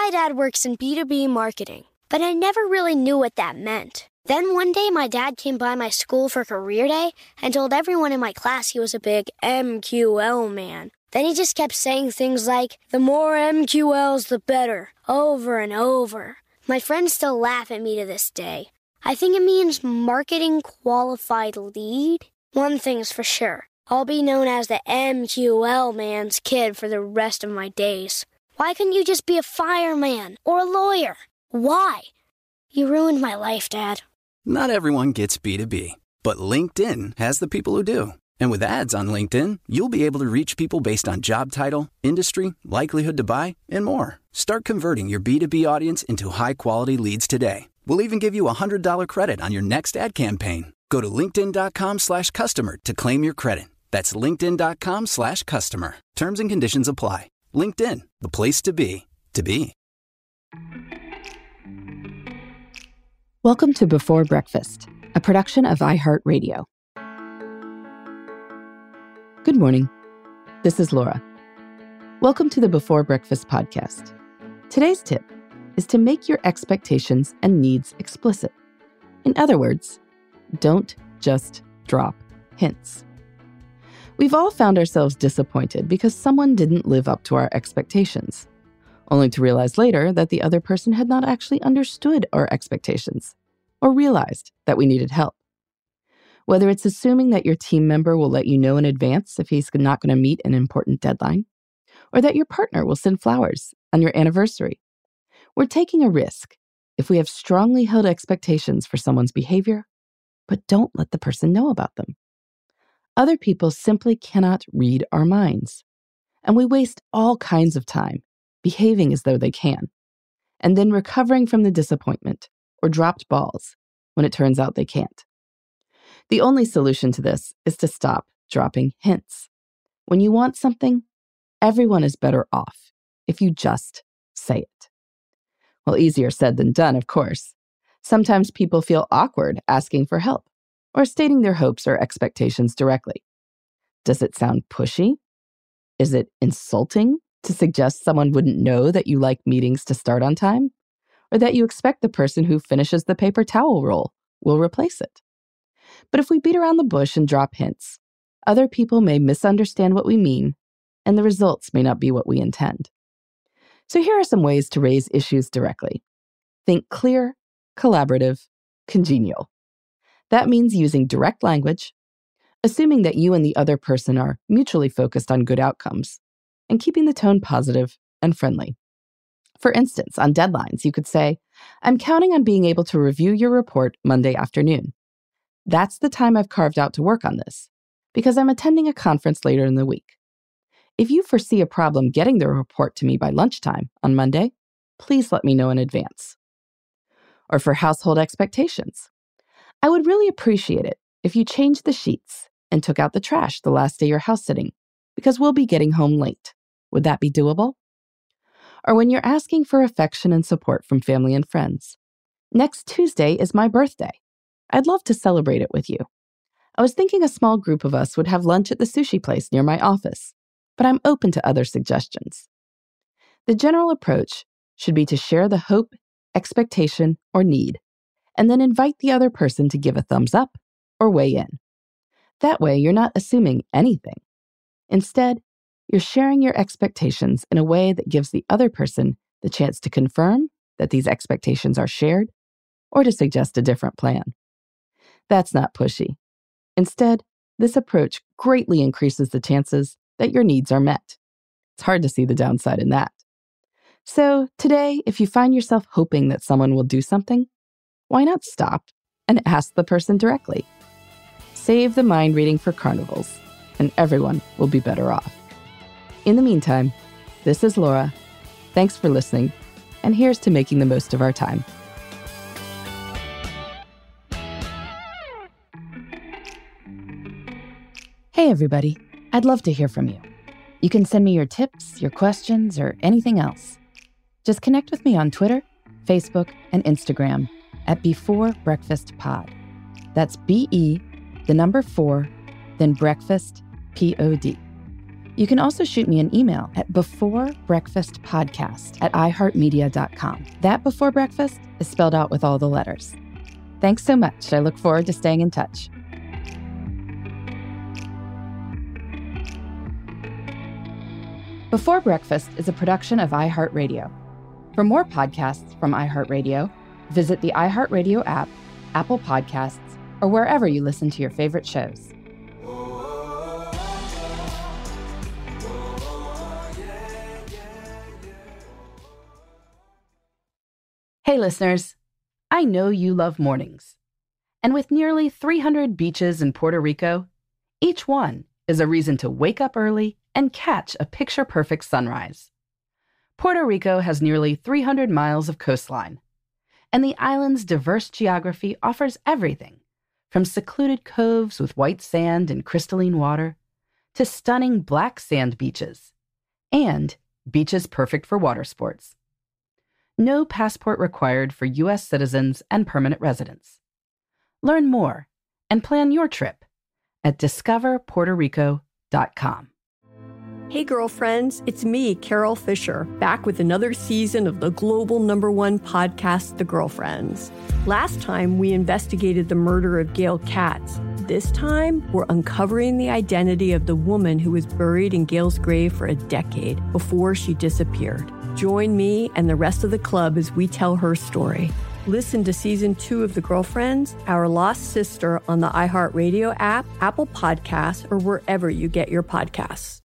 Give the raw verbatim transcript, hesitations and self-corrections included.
My dad works in B two B marketing, but I never really knew what that meant. Then one day my dad came by my school for career day and told everyone in my class he was a big M Q L man. Then he just kept saying things like, the more M Q Ls, the better, over and over. My friends still laugh at me to this day. I think it means marketing qualified lead. One thing's for sure, I'll be known as the M Q L man's kid for the rest of my days. Why couldn't you just be a fireman or a lawyer? Why? You ruined my life, Dad. Not everyone gets B two B, but LinkedIn has the people who do. And with ads on LinkedIn, you'll be able to reach people based on job title, industry, likelihood to buy, and more. Start converting your B two B audience into high-quality leads today. We'll even give you a one hundred dollars credit on your next ad campaign. Go to linkedin.com slash customer to claim your credit. That's linkedin.com slash customer. Terms and conditions apply. LinkedIn, the place to be, to be. Welcome to Before Breakfast, a production of iHeartRadio. Good morning. This is Laura. Welcome to the Before Breakfast podcast. Today's tip is to make your expectations and needs explicit. In other words, don't just drop hints. We've all found ourselves disappointed because someone didn't live up to our expectations, only to realize later that the other person had not actually understood our expectations or realized that we needed help. Whether it's assuming that your team member will let you know in advance if he's not going to meet an important deadline, or that your partner will send flowers on your anniversary, we're taking a risk if we have strongly held expectations for someone's behavior, but don't let the person know about them. Other people simply cannot read our minds, and we waste all kinds of time behaving as though they can, and then recovering from the disappointment or dropped balls when it turns out they can't. The only solution to this is to stop dropping hints. When you want something, everyone is better off if you just say it. Well, easier said than done, of course. Sometimes people feel awkward asking for help or stating their hopes or expectations directly. Does it sound pushy? Is it insulting to suggest someone wouldn't know that you like meetings to start on time, or that you expect the person who finishes the paper towel roll will replace it? But if we beat around the bush and drop hints, other people may misunderstand what we mean, and the results may not be what we intend. So here are some ways to raise issues directly. Think clear, collaborative, congenial. That means using direct language, assuming that you and the other person are mutually focused on good outcomes, and keeping the tone positive and friendly. For instance, on deadlines, you could say, I'm counting on being able to review your report Monday afternoon. That's the time I've carved out to work on this, because I'm attending a conference later in the week. If you foresee a problem getting the report to me by lunchtime on Monday, please let me know in advance. Or for household expectations, I would really appreciate it if you changed the sheets and took out the trash the last day you're house sitting, because we'll be getting home late. Would that be doable? Or when you're asking for affection and support from family and friends. Next Tuesday is my birthday. I'd love to celebrate it with you. I was thinking a small group of us would have lunch at the sushi place near my office, but I'm open to other suggestions. The general approach should be to share the hope, expectation, or need, and then invite the other person to give a thumbs up or weigh in. That way, you're not assuming anything. Instead, you're sharing your expectations in a way that gives the other person the chance to confirm that these expectations are shared or to suggest a different plan. That's not pushy. Instead, this approach greatly increases the chances that your needs are met. It's hard to see the downside in that. So today, if you find yourself hoping that someone will do something, why not stop and ask the person directly? Save the mind reading for carnivals, and everyone will be better off. In the meantime, this is Laura. Thanks for listening, and here's to making the most of our time. Hey, everybody. I'd love to hear from you. You can send me your tips, your questions, or anything else. Just connect with me on Twitter, Facebook, and Instagram at Before Breakfast Pod. That's B E, the number four, then breakfast, P O D. You can also shoot me an email at beforebreakfastpodcast at iheartmedia dot com. That Before Breakfast is spelled out with all the letters. Thanks so much. I look forward to staying in touch. Before Breakfast is a production of iHeartRadio. For more podcasts from iHeartRadio, visit the iHeartRadio app, Apple Podcasts, or wherever you listen to your favorite shows. Hey listeners, I know you love mornings. And with nearly three hundred beaches in Puerto Rico, each one is a reason to wake up early and catch a picture-perfect sunrise. Puerto Rico has nearly three hundred miles of coastline, and the island's diverse geography offers everything from secluded coves with white sand and crystalline water to stunning black sand beaches and beaches perfect for water sports. No passport required for U S citizens and permanent residents. Learn more and plan your trip at discover puerto rico dot com. Hey girlfriends, it's me, Carol Fisher, back with another season of the global number one podcast, The Girlfriends. Last time, we investigated the murder of Gail Katz. This time, we're uncovering the identity of the woman who was buried in Gail's grave for a decade before she disappeared. Join me and the rest of the club as we tell her story. Listen to season two of The Girlfriends, Our Lost Sister on the iHeartRadio app, Apple Podcasts, or wherever you get your podcasts.